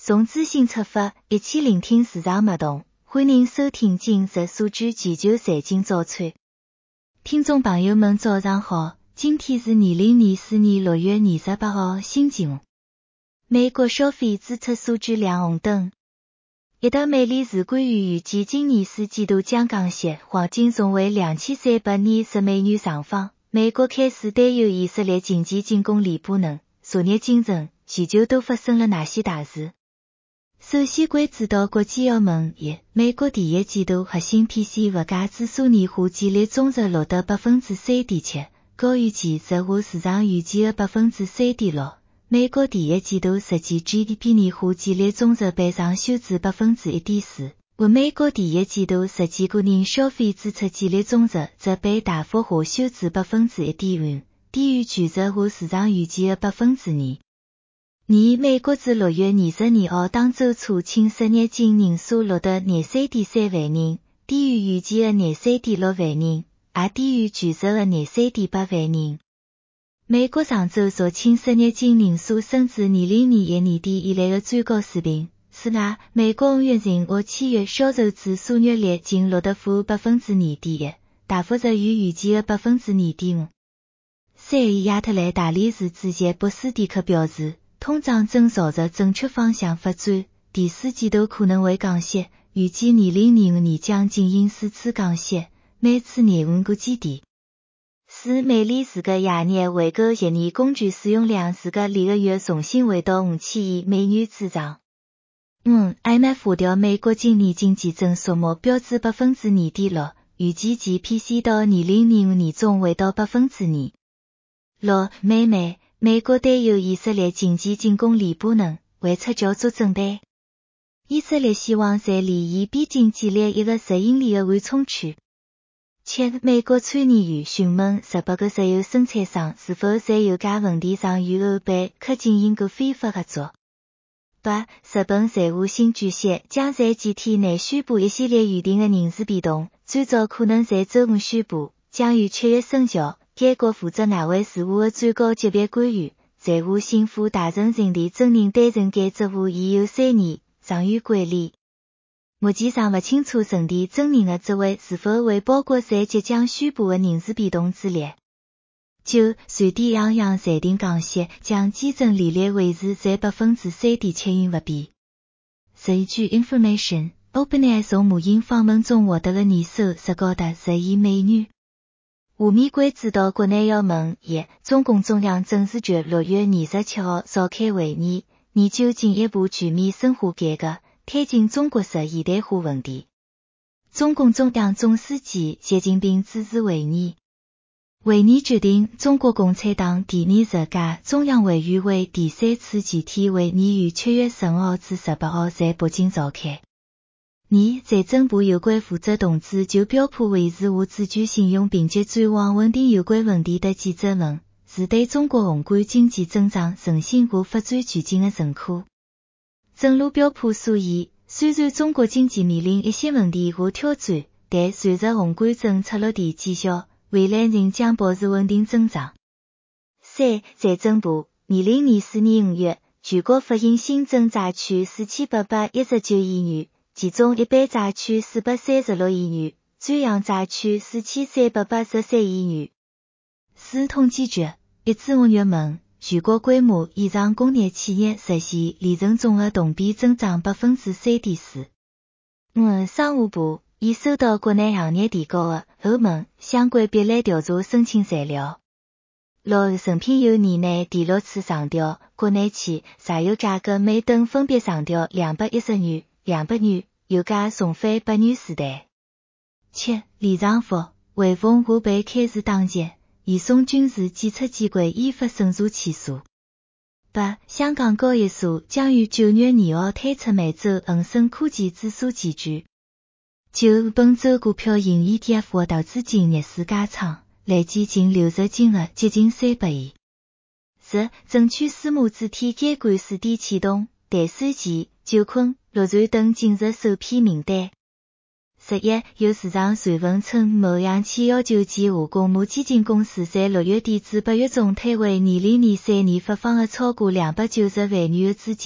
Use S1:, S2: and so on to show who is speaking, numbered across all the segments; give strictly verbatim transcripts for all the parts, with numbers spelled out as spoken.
S1: 从资讯出发，一起聆听市场脉动。欢迎收听今日数据全球财经早餐。听众朋友们早上好，今天是二零二四年六月二十八号星期五。美国消费支出数据亮红灯。一德美联储官员预计今年四季度将降息，黄金重回两千三百二十美元上方。美国开始担忧以色列经济进攻黎巴嫩。昨日清晨，全球都发生了哪些大事？首先关注到国际要闻一，美国第一季度核心 P C 物价指数年化季率总值录得 百分之三点七， 高于前值下市场预计的 百分之三点六。美国第一季度实际 G D P 年化季率总值被上修至 百分之一点四， 而美国第一季度实际个人消费支出季率总值则被大幅下修至 百分之一点五， 低于前值下市场预计的 百分之二。而美国至六月二十二号当周初请失业金人数录得廿三点三万人，低于预计的廿三点六万人，也低于前值的廿三点八万人。美国上周昨请失业金人数升至二零二一年底以来的最高水平。此外，美国五月份和七月销售指数月率仅录得负 百分之二点一， 大幅弱于预计的 百分之二点五。三月亚特兰大理事主席博斯蒂克表示，通胀正朝着正确方向发展，第四季度可能会降息，预计二零二五年将进行四次降息，每次廿五个基点。四美联储的廿日回购一年工具使用量这个两个月重新回到五千亿美元之上。五 I M F 下调美国今年经济增速目标至 百分之二点六， 预计 G P C 到二零二五年中回到 百分之二。六美美美国担忧以色列经济进攻黎巴嫩，为此叫做准备。以色列希望在离伊边境建立一个十英里的缓冲区。七美国参议院询问十八个石油生产商是否在油价问题上与欧佩克进行过非法合作。八日本财务新主席将在几天内宣布一系列预定的人事变动，最早可能在周五宣布，将于七月生效。该国负责外汇事务的最高级别官员、财务新副大臣任田真人担任该职务已有三年，长于管理。目前尚不清楚任田真人的职位是否会包括在即将宣布的人事变动之列。九瑞典央行裁定降息，将基准利率维持在 百分之三点七 不变。十一据 information，OpenAI 从模型访问中获得的年收实高达十亿美元。下面关注到国内要闻一，中共中央政治局六月二十七号召开会议，研究进一步全面深化改革，推进中国式现代化问题。中共中央总书记习近平主持会议。会议决定，中国共产党第二十届中央委员会第三次全体会议于七月十五号至十八号在北京召开。二财政部有关负责同志就标普维持下自主信用评级展望稳定有关问题的记者问，是对中国宏观经济增长诚信和发展前景的认可。正如标普所言，虽然中国经济面临一些问题和挑战，但随着宏观政策落地见效，未来仍将保持稳定增长。三财政部二零二四年五月，全国发行新增债券四千八百一十九亿元。其中一般债券四百三十六亿元，专项债券四千三百八十三亿元。四统计局一至五月问，全国规模以上工业企业实现利润总额同比增长 百分之三点四。五商务部已收到国内行业提交的后问相关比例调查申请材料。六成品油年内第六次上调，国内企柴油价格每吨分别上调两百一十元。两百元，油价重返百元时代。七李尚福、汇丰华北开始打击，移送军事检测机关依法审查起诉。八香港交易所将于九月二号推出每周恒生科技指数期权。九本周股票型 E T F 的投资金逆势加仓，累计净流入金额接近三百亿。十证券私募主体监管试点启动，淡水期、九坤、陆船等进入首批名单。十一有市场传闻称，某央企要求旗下公募基金公司在六月底至八月中退回二零二三年发放的超过两百九十万元的资金，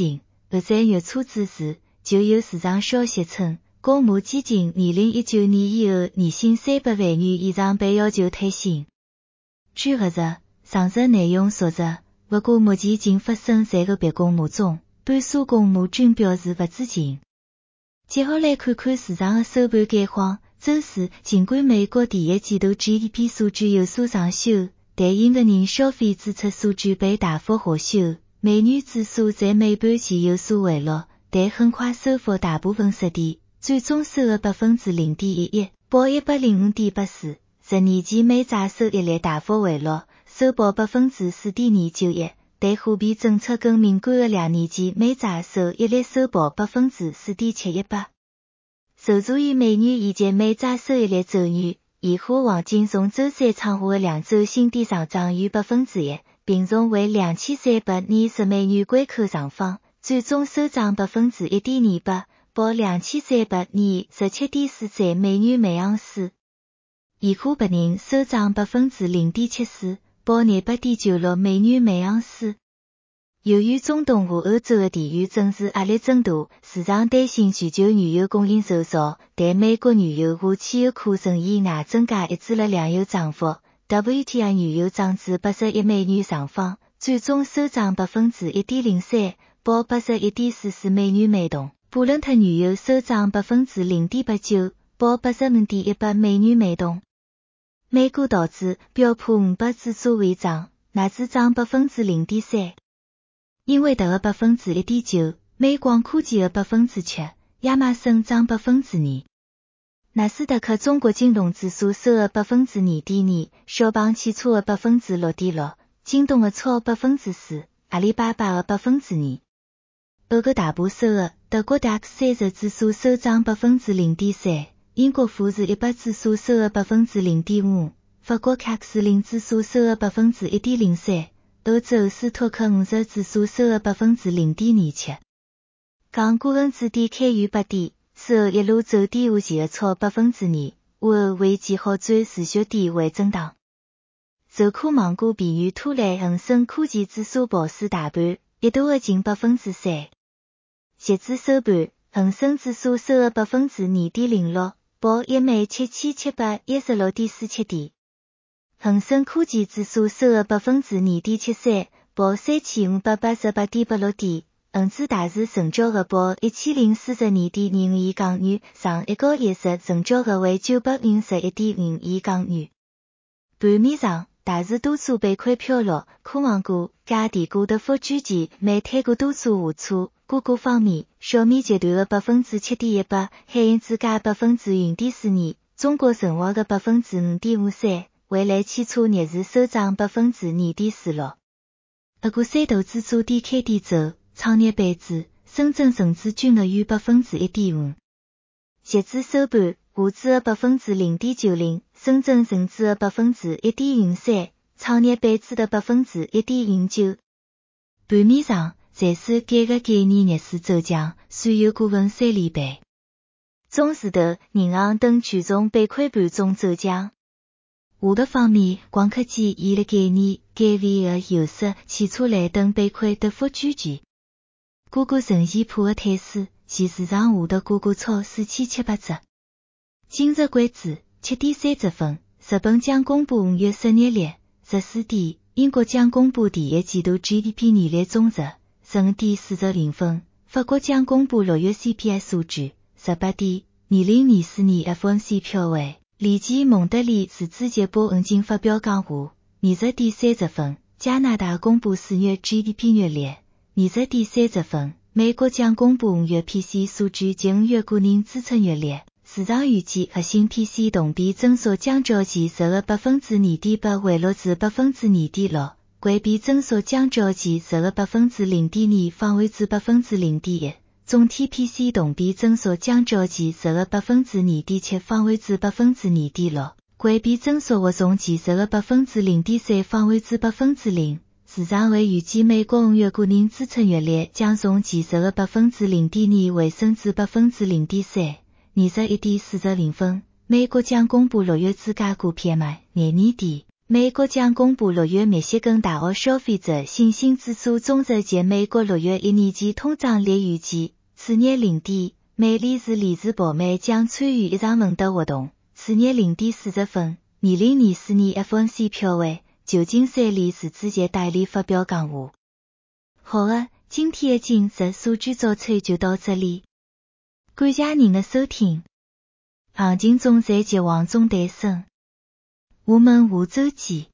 S1: 而在月初之时，就有市场消息称，公募基金二零一九年以后年薪三百万元以上被要求退休。据核实，上述内容属实，不过目前仅发生在个别公募中，半数公募均表示不知情。接下来看看市场的收盘概况。周四，尽管美国第一季度 G D P 数据有所上修，但因个人消费支出数据被大幅下修，美元指数在尾盘前有所回落，但很快收复大部分失地，最终收了 百分之零点一一，报 一百零五点八四。十年期美债收益率大幅回落，收报 百分之四点二九一，对货币政策更敏感的两年期美债收益率收报 百分之四点七一八。受助于美元以及美债收益率走软，现货黄金从周三创下的两周新低上涨逾 百分之一，并从为两千三百二十美元关口上方，最终收涨 百分之一点二八，报 两千三百二十七点四三美元每盎司。现货白银收涨 百分之零点七四，报 二百点九六美元每盎司。由于中东和欧洲的地缘政治压力增大，市场担心全球原油供应受挫，但美国原油和汽油库存意外增加抑制了量油涨幅。W T I 原油涨至八十一美元上方，最终收涨 百分之一点零三，报 八十一点四四美元每桶。布伦特原油收涨 百分之零点八九，报 八十五点一八美元每桶。美股道指、标普五百指数微涨，纳指涨 百分之零点三。英伟达的 百分之一点九， 美光科技的 百分之七， 亚马逊涨 百分之二。纳斯达克中国金融指数收了 百分之二点二， 小鹏汽车的 百分之六点六， 京东的超 百分之四， 阿里巴巴的 百分之二。欧洲大部收的德国 D A X 三十指数收涨 百分之零点三， 英国富时一百指数收了 百分之零点五， 法国 C A C 零指数收了 百分之一点零三。欧洲斯托克五十指数收了 百分之零点二七。港股恒指低开逾八点，随后一路走低下前的超 百分之二， 午后为几号转持续低位震荡。受科网股疲软拖累恒生科技指数暴输大盘，一度的近 百分之三。截至收盘，恒生指数收了 百分之二点零六， 报 一万七千七百一十六点四七点。恒生科技指数收了 百分之二点七三， 报 三千五百八十八点八六点。恒指大市成交额报 一千零四十二点二五亿港元，上一个月日成交额为 九百五十一点五亿港元。盘面上，大市多数被亏飘落，科网股、家电股跌幅居前，煤炭股多数下挫。股股方面，小米集团的 百分之七点一八， 海印之家 百分之零点四二， 中国神华的 百分之五点五三。蔚来汽车逆势收涨 百分之二点四六。不过三大指数低开低走，创业板指、深圳成指均落于 百分之一点五。截至收盘，沪指的 百分之零点九零， 深圳成指的 百分之一点五三， 创业板指的 百分之一点五九。盘面上，财首改革概念逆势走强，虽有股份三连败。中石油、银行等权重被亏盘中走强。下跌方面，光刻机、医疗概念、钙镁和有色、汽车类等被亏跌幅居前。股价呈现破的态势，现市场下跌股价超四千七百只。今日关注七点三十分，日本将公布五月失业率。十四点，英国将公布第一季度 G D P 年率总值。十五点四十零分，法国将公布六月 C P I 数据。十八点，二零二四年 F O M C 票委里基蒙德里是主席鲍恩金发表讲话。二十点三十分，加拿大公布四月 G D P 月率。二十点三十分，美国将公布五月 P C 数据及五月个人支出月率。市场预计核心 P C 同比增速将较前十的 百分之二点八 回落至 百分之二点六， 环比增速将较前十的 百分之零点二 放缓至 百分之零点一。总体 P C 同比增速将较前十的 百分之二点七 放缓至 百分之二点六， 环比增速或从前十的 百分之零点三 放缓至 百分之零。市场为预计美国五月个人支出月率将从前十的 百分之零点二回升至 百分之零点三。二十一点四十零分，美国将公布六月芝加哥 P M I， 廿年底， 美国将公布六月密歇根大学消费者信心指数总值及美国六月一年期通胀率预计。次日零点，美理事理事部门将参与一场问答活动。次日零点四十分，二零二四年 F O M C 票委旧金山理事直接代理发表讲话。好的，今天的今日数据早餐就到这里。感谢您的收听。行情总在绝望中诞生。我们下周见。